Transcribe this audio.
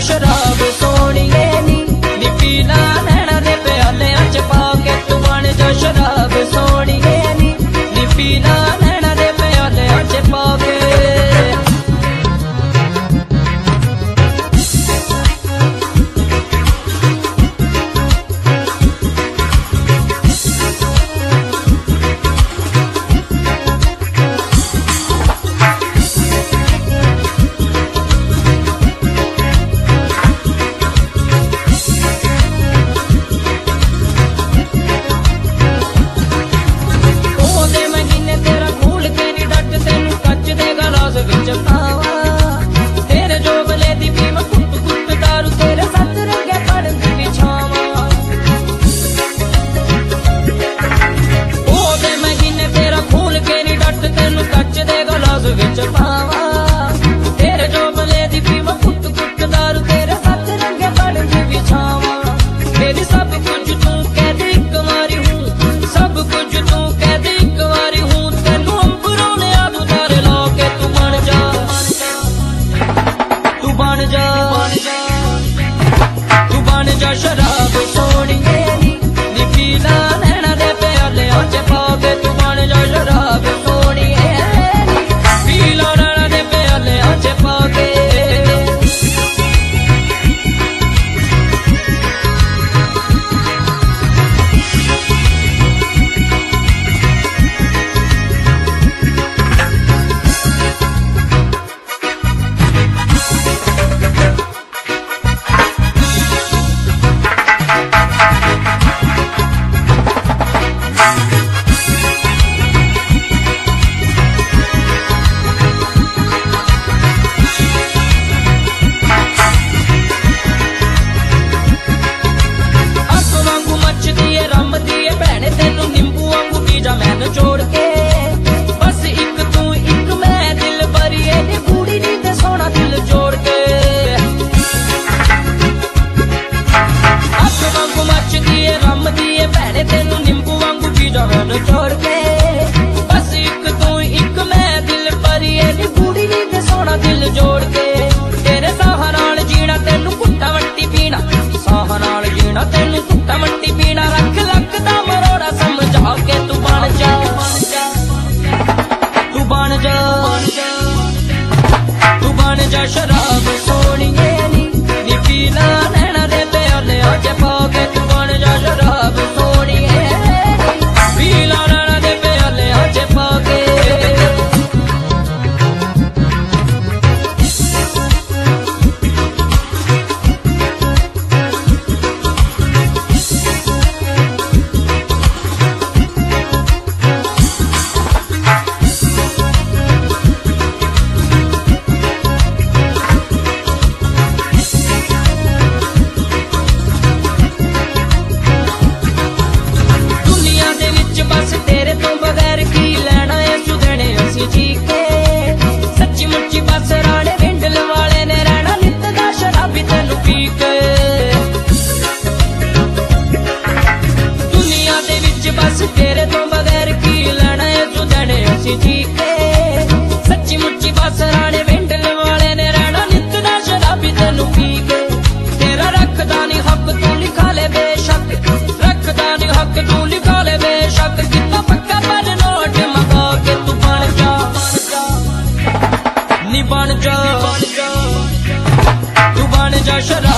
शराब सोनिए नी पीला नैना दे प्यालियां च पाके तू बन जा शराब सोनिए नी पीला नैना दे प्यालियां च पाके। तेरे जोबले दी पीव कुट कुट दारू तेरे सच रंगे पड़ दी बिछावा ओ दे मैं गिने तेरा खून के नी डट तेनू कच दे गलास विच पावा। तेरे जोबले दी पीव कुट कुट दारू तेरे सच रंगे पड़ दी बिछावा। तेरी सब कुछ तू कह दे एक बारी हूँ, सब कुछ तू कह दे एक बारी हूँ। तेनू अंबरों ने आग उतारे ला के तू बन जा तू बन जा शराब सोनिए नी पीला नैना दे प्यालियां च पाके तू बन जा शराब सोनिए नी पीला नैना दे प्यालियां च पाके। जोड़ के बस एक तू एक मैं दिल भरिए नी बूढ़ी नी ते सोना दिल जोड़ के अख वांगू मच दिए रम दिए भैने तेनू नींबू वांगू पी जा मैनू छोड़ के। बस एक तू एक मैं दिल भरिए नी बूढ़ी नी ते सोना दिल जोड़ के। तेरे साह नाल जीना तेनू कुट्टा वट्टी पीना, साह नाल जीना तेनू कुट्टा वट्टी पीना। रख लख दा मरोड़ा समझा के तू बन जा तू बन जा शराब सोनिए नी पीला नैना दे प्यालियां च पाके तू बन जा शराब सोनिए नी पीला नैना दे प्यालियां च पाके। सच्ची मुच्ची बस राणे विंडल वाले ने रहना नित दा शराबी तेनू पी के। दुनिया दे विच बस तेरे तो बगैर की लेना है तू देने असी जी के। सच्ची मुच्ची बस राणे विंडल वाले ने रहना नित दा शराबी तेनू पी के। तेरा रखदा नी हक तू लिखा ले बेशक, रखदा नी हक तू लिखा ले बेशक। कितना पक्का पर नोट मगा के तू बन जा नी बन जा तू बन जा शराब